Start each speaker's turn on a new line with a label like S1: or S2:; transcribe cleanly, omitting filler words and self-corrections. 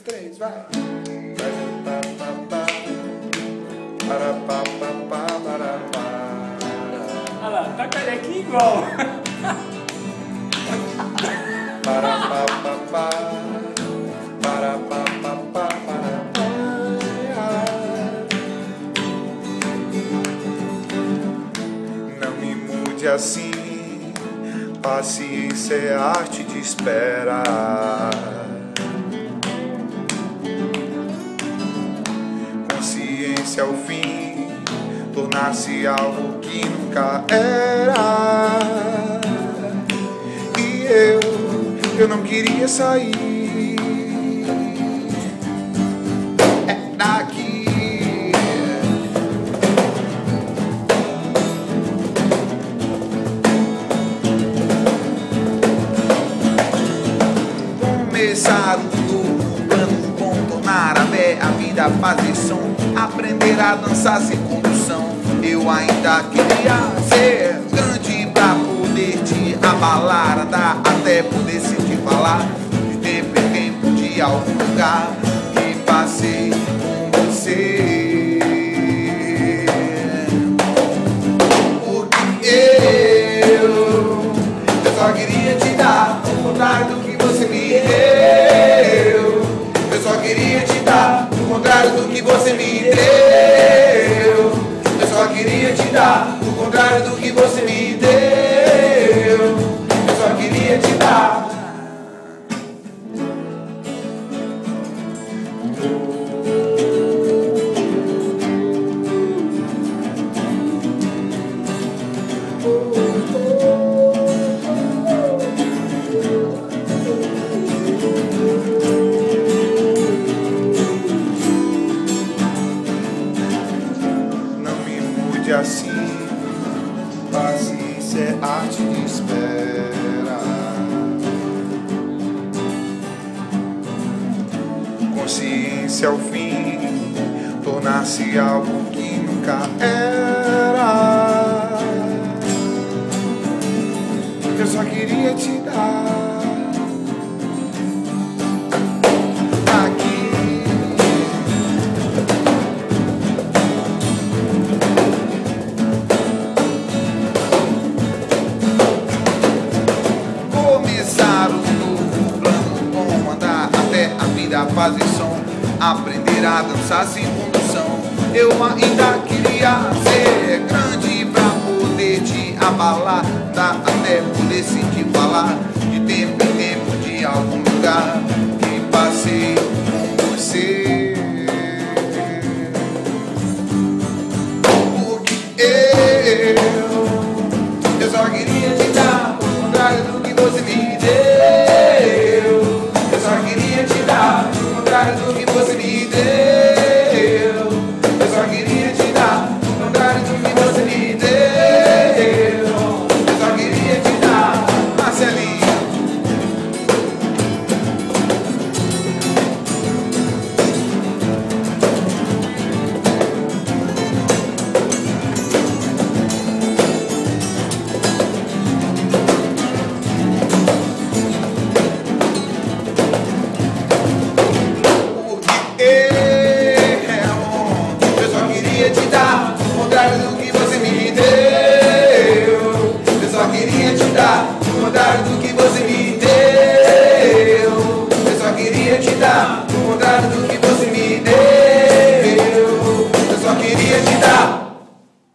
S1: 3, vai.
S2: Olha lá, tá carequinha igual.
S1: Não me mude assim, paciência é arte de esperar. Consciência é o fim, tornar-se algo que nunca era. E eu não queria sair. É daqui. Começar um novo plano, contornar a vida, fazer som, aprender a dançar sem condução. Eu ainda queria ser grande pra poder te abalar, andar até poder sentir falar de tempo em tempo, de algum lugar que passei com você. Porque eu só queria te dar o contrário do que você me deu. Eu só queria te dar o contrário do que você me deu. Eu só queria te dar o contrário do que você me deu. Eu só queria te dar. Assim, paciência é arte de espera. Consciência é o fim, tornar-se algo que nunca era. Eu só queria te dar. Fazer som, aprender a dançar sem condução. Eu ainda queria ser grande pra poder te abalar, dar até poder sentir falar de tempo em tempo, de algum lugar que passei com você. Porque eu só queria te dar o contrário do que você me deu. Eu só queria te dar o contrário do que você me deu. Eu só queria te dar o contrário do que você me deu. Eu só queria te dar, Marcelinho. Do que você me deu, eu só queria te dar o contrário do